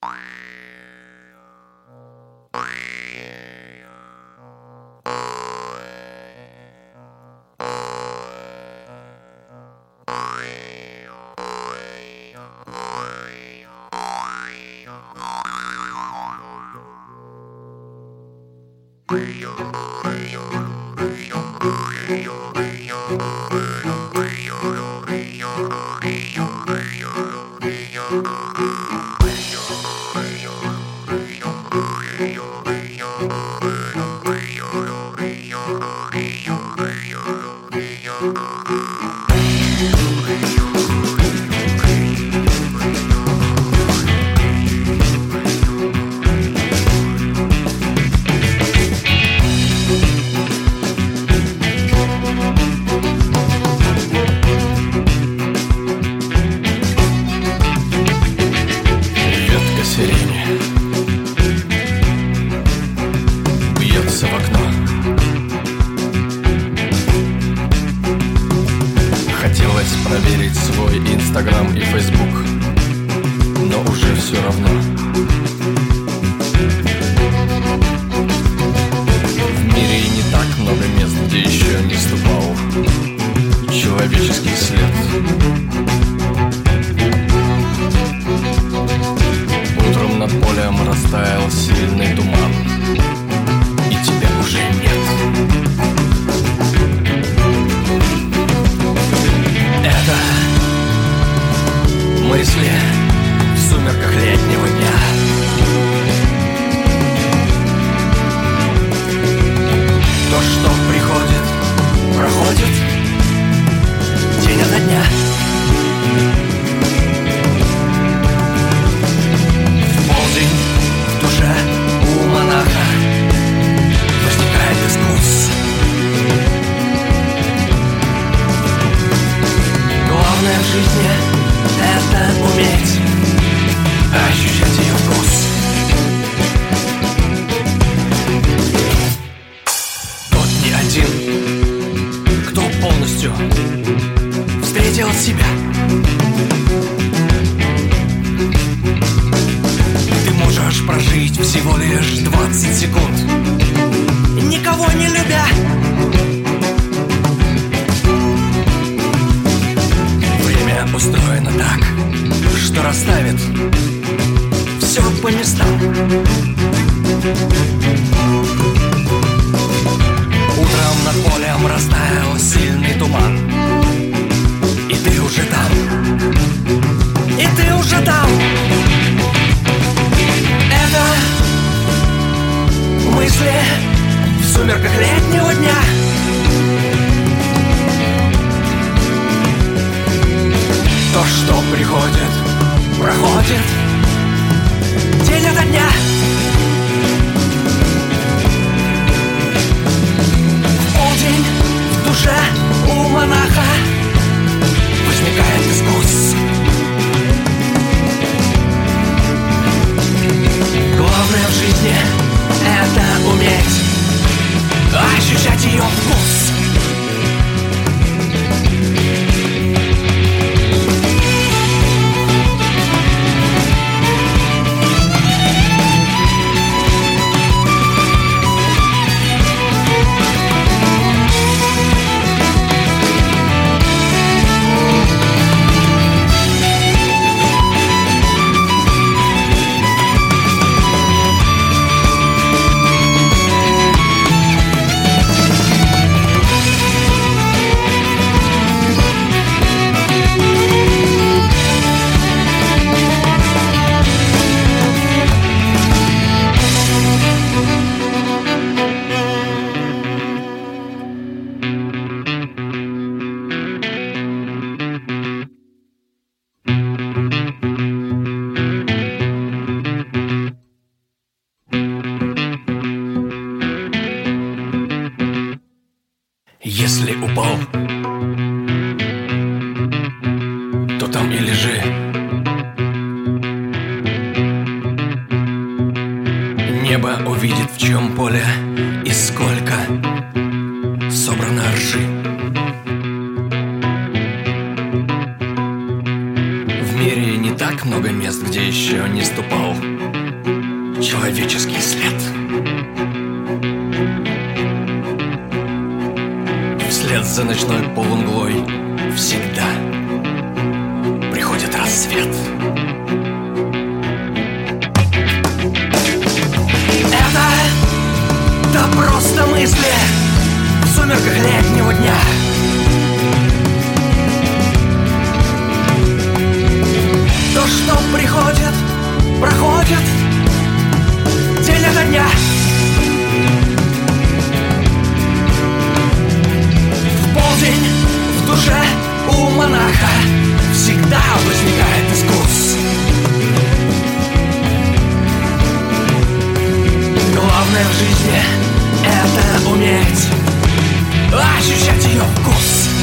Проверить свой Инстаграм и Фейсбук, но уже все равно. В мире и не так много мест, где еще не ступал человеческий след. Утром над полем растаял сильный туман, и тебя уже нет. Это мысли в сумерках летнего дня. То, что приходит, проходит день ото дня. В полдень в душе у монаха возникает искус. Главное в жизни — это уметь ощущать ее вкус. Тот не один, кто полностью встретил себя. Ты можешь прожить всего лишь 20 секунд, никого не любя. Устроено так, что расставит все по местам. Утром над полем растаял сильный туман, и ты уже там, и ты уже там. Это мысли в сумерках летнего дня. То, что приходит, проходит день ото дня. В полдень в душе у монаха возникает искус. Главное в жизни — это уметь ощущать ее вкус. Если упал, то там и лежи. Небо увидит, в чем поле и сколько собрано ржи. В мире не так так много мест, где еще не ступал человеческий след. Вслед за ночной полумглой всегда приходит рассвет. Это просто мысли в сумерках летнего дня. То, что приходит, проходит день ото дня. В полдень в душе у монаха всегда возникает искус. Главное в жизни — это уметь ощущать ее вкус.